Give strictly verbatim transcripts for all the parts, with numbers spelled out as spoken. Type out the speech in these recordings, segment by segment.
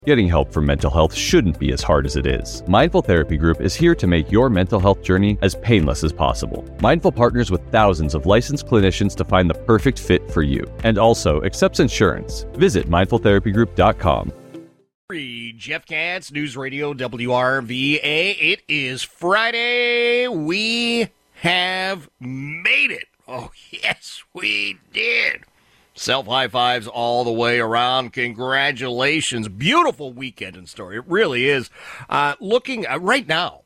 Getting help for mental health shouldn't be as hard as it is. Mindful Therapy Group is here to make your mental health journey as painless as possible. Mindful partners with thousands of licensed clinicians to find the perfect fit for you, and also accepts insurance. Visit mindful therapy group dot com. Jeff Katz, News Radio W R V A. It is Friday. We have made it. Oh, yes, we did. Self-high fives all the way around. Congratulations. Beautiful weekend in Story. It really is. Uh, looking uh, right now,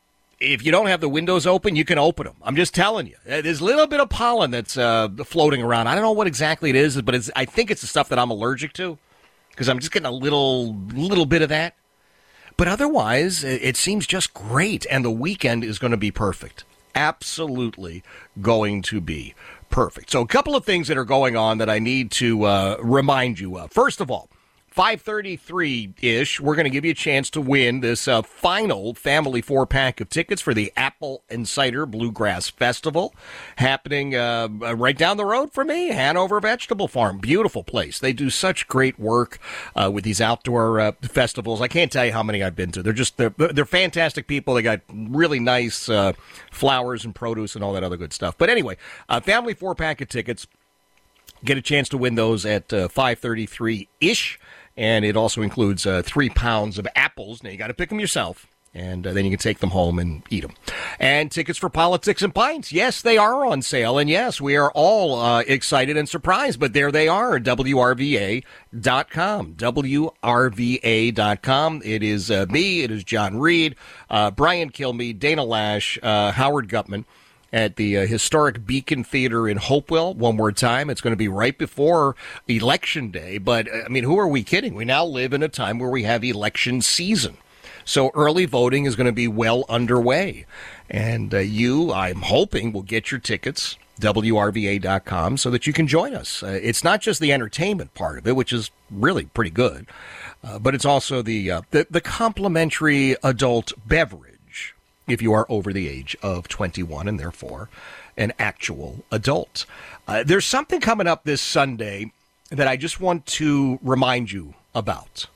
if you don't have the windows open, you can open them. I'm just telling you. There's a little bit of pollen that's uh, floating around. I don't know what exactly it is, but it's, I think it's the stuff that I'm allergic to because I'm just getting a little, little bit of that. But otherwise, it seems just great, and the weekend is going to be perfect. Absolutely going to be perfect. So a couple of things that are going on that I need to uh, remind you of. First of all, five thirty-three-ish, we're going to give you a chance to win this uh, final family four-pack of tickets for the Apple and Cider Bluegrass Festival happening uh, right down the road from me, Hanover Vegetable Farm. Beautiful place. They do such great work uh, with these outdoor uh, festivals. I can't tell you how many I've been to. They're just they're, they're fantastic people. They got really nice uh, flowers and produce and all that other good stuff. But anyway, uh, family four-pack of tickets. Get a chance to win those at uh, five thirty-three-ish. And it also includes uh, three pounds of apples. Now, you got to pick them yourself, and uh, then you can take them home and eat them. And tickets for Politics and Pints. Yes, they are on sale. And, yes, we are all uh, excited and surprised. But there they are, W R V A dot com. W R V A dot com. It is uh, me. It is John Reed, uh, Brian Kilmeade, Dana Lash, uh, Howard Gutman. At the uh, historic Beacon Theater in Hopewell. One more time. It's going to be right before Election Day. But, I mean, who are we kidding? We now live in a time where we have election season. So early voting is going to be well underway. And uh, you, I'm hoping, will get your tickets, W R V A dot com, so that you can join us. Uh, it's not just the entertainment part of it, which is really pretty good, uh, but it's also the, uh, the, the complimentary adult beverage. If you are over the age of twenty-one and therefore an actual adult. Uh, there's something coming up this Sunday that I just want to remind you about.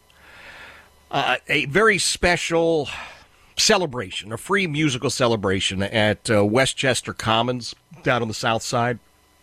Uh, a very special celebration, a free musical celebration at uh, Westchester Commons down on the south side.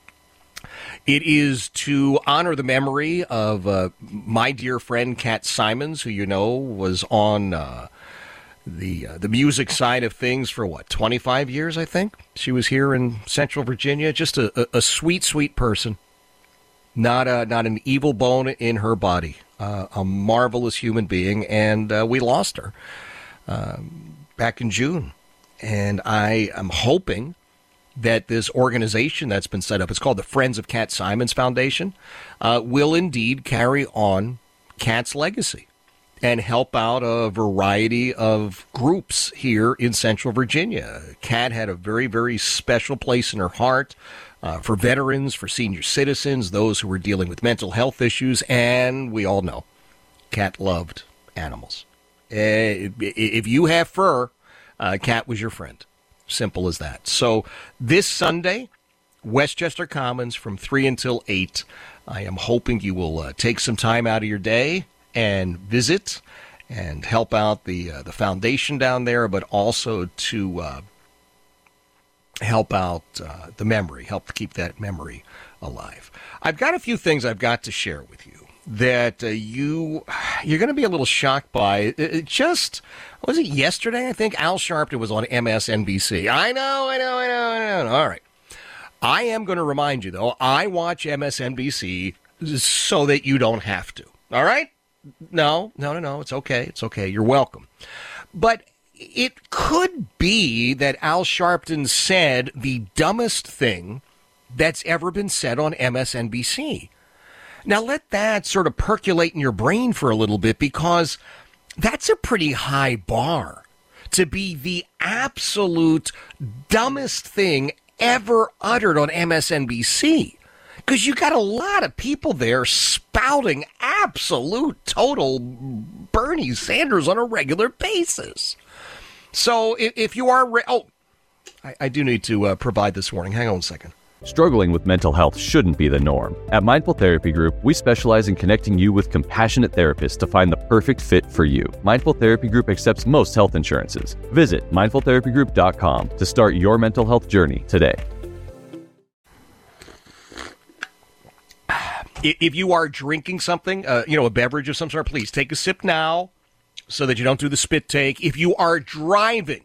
It is to honor the memory of uh, my dear friend Kat Simons, who you know was on... Uh, The uh, the music side of things for, what, twenty-five years, I think? She was here in Central Virginia. Just a, a, a sweet, sweet person. Not a, not an evil bone in her body. Uh, a marvelous human being, and uh, we lost her uh, back in June. And I am hoping that this organization that's been set up, it's called the Friends of Kat Simons Foundation, uh, will indeed carry on Kat's legacy and help out a variety of groups here in Central Virginia. Kat had a very, very special place in her heart uh, for veterans, for senior citizens, those who were dealing with mental health issues, and we all know Kat loved animals. Uh, if you have fur, uh, Kat was your friend. Simple as that. So this Sunday, Westchester Commons from three until eight. I am hoping you will uh, take some time out of your day and visit and help out the uh, the foundation down there, but also to uh, help out uh, the memory, help to keep that memory alive. I've got a few things I've got to share with you that uh, you, you're going to be a little shocked by. It just, was it yesterday, I think? Al Sharpton was on M S N B C. I know, I know, I know, I know. All right. I am going to remind you, though, I watch M S N B C so that you don't have to. All right? No, no, no, no. It's okay. It's okay. You're welcome. But it could be that Al Sharpton said the dumbest thing that's ever been said on M S N B C. Now, let that sort of percolate in your brain for a little bit, because that's a pretty high bar to be the absolute dumbest thing ever uttered on M S N B C. Because you got a lot of people there spouting absolute, total Bernie Sanders on a regular basis. So if, if you are... Re- oh, I, I do need to uh, provide this warning. Hang on a second. Struggling with mental health shouldn't be the norm. At Mindful Therapy Group, we specialize in connecting you with compassionate therapists to find the perfect fit for you. Mindful Therapy Group accepts most health insurances. Visit mindful therapy group dot com to start your mental health journey today. If you are drinking something, uh, you know, a beverage of some sort, please take a sip now so that you don't do the spit take. If you are driving,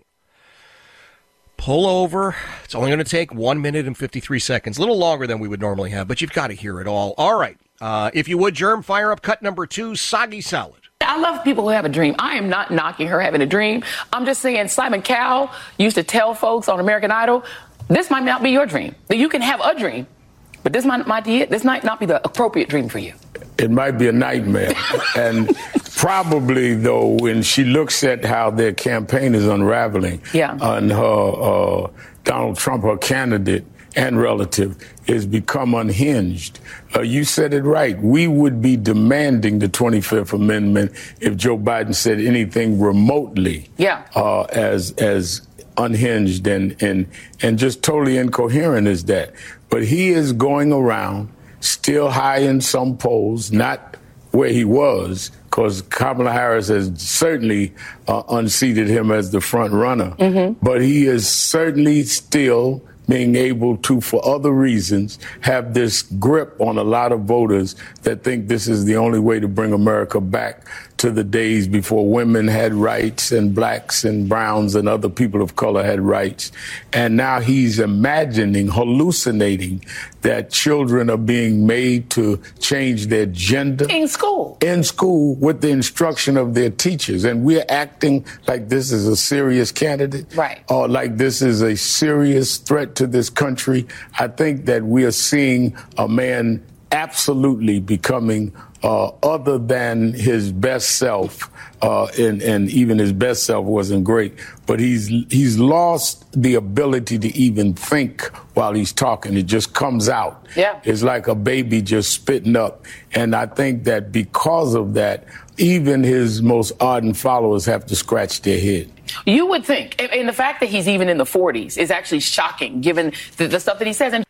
pull over. It's only going to take one minute and fifty-three seconds, a little longer than we would normally have, but you've got to hear it all. All right. Uh, if you would, Germ, fire up cut number two, soggy salad. I love people who have a dream. I am not knocking her having a dream. I'm just saying Simon Cowell used to tell folks on American Idol, this might not be your dream. That you can have a dream, but this might, might be it. This might not be the appropriate dream for you. It might be a nightmare. And probably, though, when she looks at how their campaign is unraveling, yeah. and her, uh, Donald Trump, her candidate and relative, is become unhinged. Uh, you said it right. We would be demanding the twenty-fifth Amendment if Joe Biden said anything remotely yeah. uh, as as unhinged and, and, and just totally incoherent as that. But he is going around still high in some polls, not where he was, because Kamala Harris has certainly uh, unseated him as the front runner. Mm-hmm. But he is certainly still being able to, for other reasons, have this grip on a lot of voters that think this is the only way to bring America back to the days before women had rights and blacks and browns and other people of color had rights. And now he's imagining, hallucinating that children are being made to change their gender. In school. In school with the instruction of their teachers. And we're acting like this is a serious candidate. Right. Or like this is a serious threat to this country. I think that we are seeing a man absolutely becoming uh, other than his best self, uh, and, and even his best self wasn't great, but he's he's lost the ability to even think while he's talking. It just comes out. Yeah. It's like a baby just spitting up. And I think that because of that, even his most ardent followers have to scratch their head. You would think, and, and the fact that he's even in the forties is actually shocking, given the, the stuff that he says. And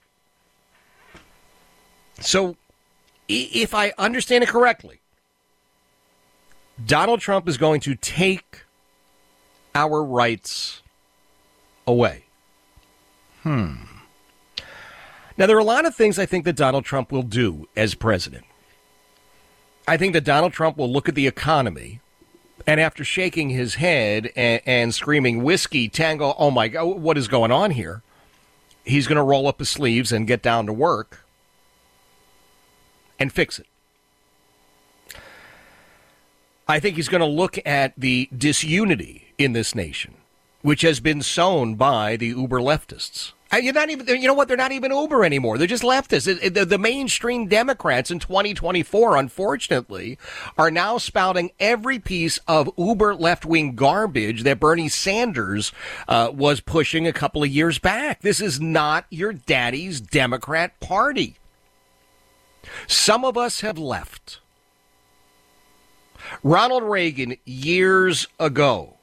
So, if I understand it correctly, Donald Trump is going to take our rights away. Hmm. Now, there are a lot of things I think that Donald Trump will do as president. I think that Donald Trump will look at the economy, and after shaking his head and, and screaming whiskey tango, oh my God, what is going on here? He's going to roll up his sleeves and get down to work and fix it. I think he's going to look at the disunity in this nation, which has been sown by the uber leftists. And you're not even, you know what? They're not even uber anymore. They're just leftists. It, it, the, the mainstream Democrats in twenty twenty-four, unfortunately, are now spouting every piece of uber left-wing garbage that Bernie Sanders uh, was pushing a couple of years back. This is not your daddy's Democrat Party. Some of us have left. Ronald Reagan, years ago,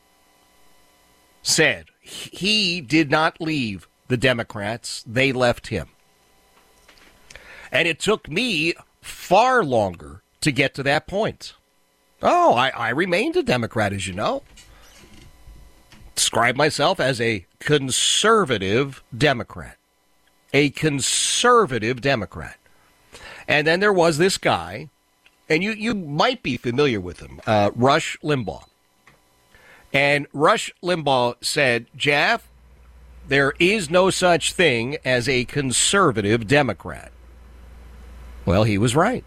said he did not leave the Democrats. They left him. And it took me far longer to get to that point. Oh, I, I remained a Democrat, as you know. Describe myself as a conservative Democrat. A conservative Democrat. And then there was this guy, and you, you might be familiar with him, uh, Rush Limbaugh. And Rush Limbaugh said, Jeff, there is no such thing as a conservative Democrat. Well, he was right.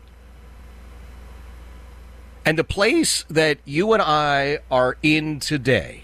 And the place that you and I are in today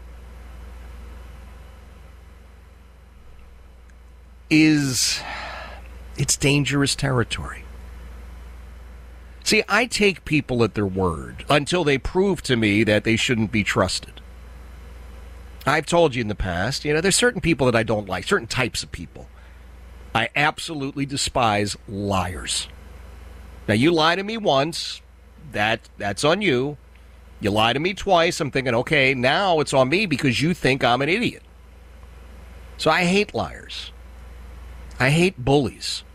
is, it's dangerous territory. See, I take people at their word until they prove to me that they shouldn't be trusted. I've told you in the past, you know, there's certain people that I don't like, certain types of people. I absolutely despise liars. Now, you lie to me once, that that's on you. You lie to me twice, I'm thinking, okay, now it's on me because you think I'm an idiot. So I hate liars. I hate bullies.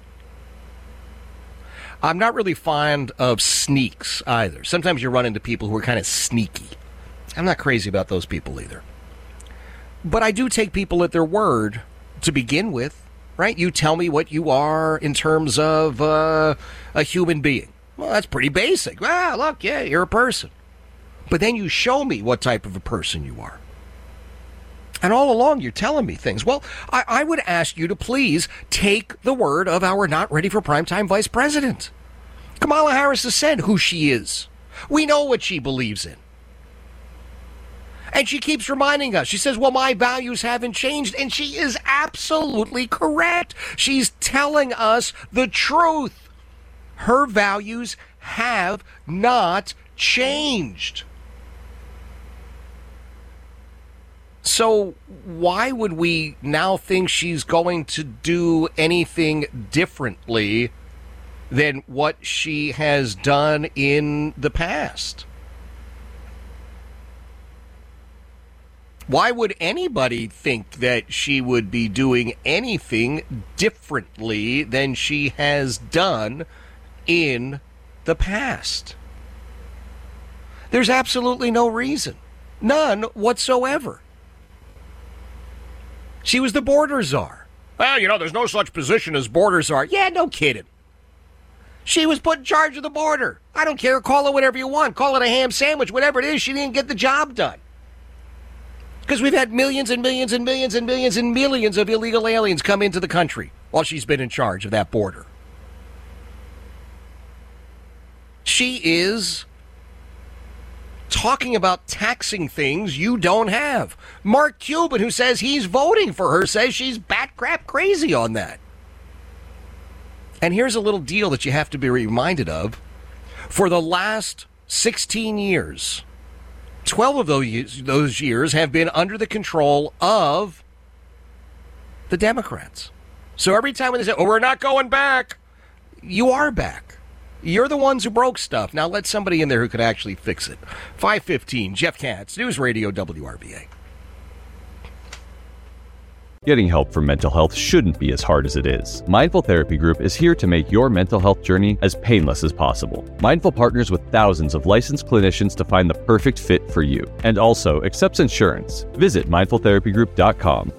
I'm not really fond of sneaks either. Sometimes you run into people who are kind of sneaky. I'm not crazy about those people either. But I do take people at their word to begin with, right? You tell me what you are in terms of uh, a human being. Well, that's pretty basic. Ah, look, yeah, you're a person. But then you show me what type of a person you are. And all along, you're telling me things. Well, I, I would ask you to please take the word of our not ready for primetime vice president. Kamala Harris has said who she is. We know what she believes in. And she keeps reminding us. She says, well, my values haven't changed. And she is absolutely correct. She's telling us the truth. Her values have not changed. So why would we now think she's going to do anything differently than what she has done in the past? Why would anybody think that she would be doing anything differently than she has done in the past? There's absolutely no reason. None whatsoever. She was the border czar. Well, you know, there's no such position as border czar. Yeah, no kidding. She was put in charge of the border. I don't care. Call it whatever you want. Call it a ham sandwich. Whatever it is, she didn't get the job done. Because we've had millions and millions and millions and millions and millions of illegal aliens come into the country while she's been in charge of that border. She is talking about taxing things you don't have. Mark Cuban, who says he's voting for her, says she's bat crap crazy on that. And here's a little deal that you have to be reminded of. For the last sixteen years, twelve of those, those years have been under the control of the Democrats. So every time when they say, oh, we're not going back, you are back. You're the ones who broke stuff. Now let somebody in there who could actually fix it. five fifteen, Jeff Katz, News Radio W R V A. Getting help for mental health shouldn't be as hard as it is. Mindful Therapy Group is here to make your mental health journey as painless as possible. Mindful partners with thousands of licensed clinicians to find the perfect fit for you, and also accepts insurance. Visit mindful therapy group dot com.